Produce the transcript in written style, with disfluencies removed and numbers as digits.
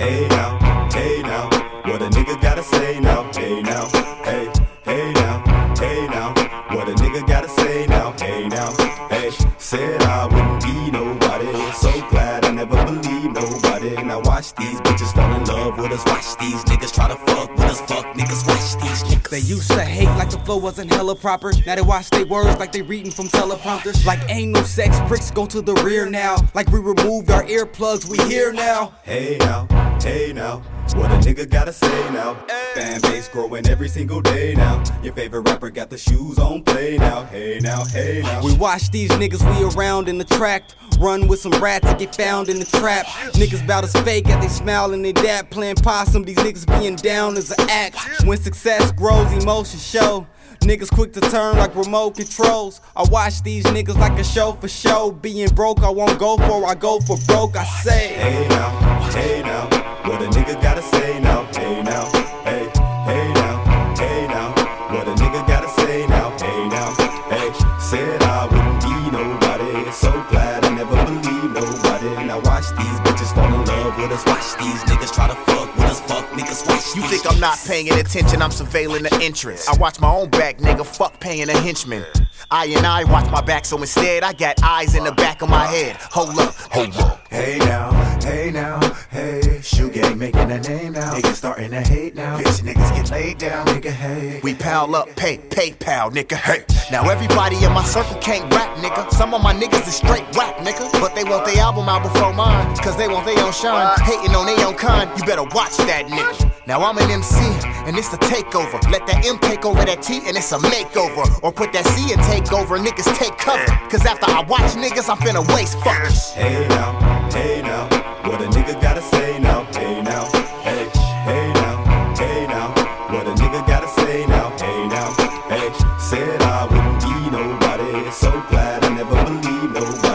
hey now, what a nigga gotta say now? Hey now, hey now, what a nigga gotta say now? Hey now, said I wouldn't be nobody. So glad I never believed nobody. Now watch these bitches fall in love with us. Watch these niggas try to fuck with us. Fuck niggas, watch these niggas. They used to hate like the flow wasn't hella proper. Now they watch their words like they reading from teleprompters. Like ain't no sex, pricks go to the rear now. Like we removed our earplugs, we here now. Hey now, what a nigga gotta say now? Fan base growing every single day now. Your favorite rapper got the shoes on play now. Hey now. We watch these niggas we around in the track. Run with some rats that get found in the trap. Niggas bout as fake as they smile and they dap. Playing possum, these niggas being down as an act. When success grows, emotions show. Niggas quick to turn like remote controls. I watch these niggas like a show for show. Being broke, I won't go for, I go for broke. I say, hey now, what a nigga gotta say now? Hey now, hey now, what a nigga gotta say now? Hey now, said I wouldn't be nobody. So glad I never believed nobody. Now watch these bitches fall in love with us. Watch these niggas try to fuck with us. Fuck niggas, watch You think I'm not paying attention, I'm surveilling the entrance. I watch my own back, nigga, fuck paying a henchman. I watch my back, so instead I got eyes in the back of my head. Hold up. Hey now, shoe gang making a name now. Niggas starting to hate now. Bitch niggas get laid down, nigga, hey. We pal up, PayPal, nigga, hey. Now everybody in my circle can't rap, nigga. Some of my niggas is straight whack, nigga. But they want their album out before mine, cause they want their own shine. Hating on their own kind, you better watch that, nigga. Now I'm an MC, and it's the takeover. Let that M take over that T, and it's a makeover. Or put that C and take over, niggas take cover. Cause after I watch niggas, I'm finna waste fuckers. Hey now, what a nigga gotta say now? Hey now, hey now, what a nigga gotta say now? Hey now, said I wouldn't be nobody. So glad I never believed nobody.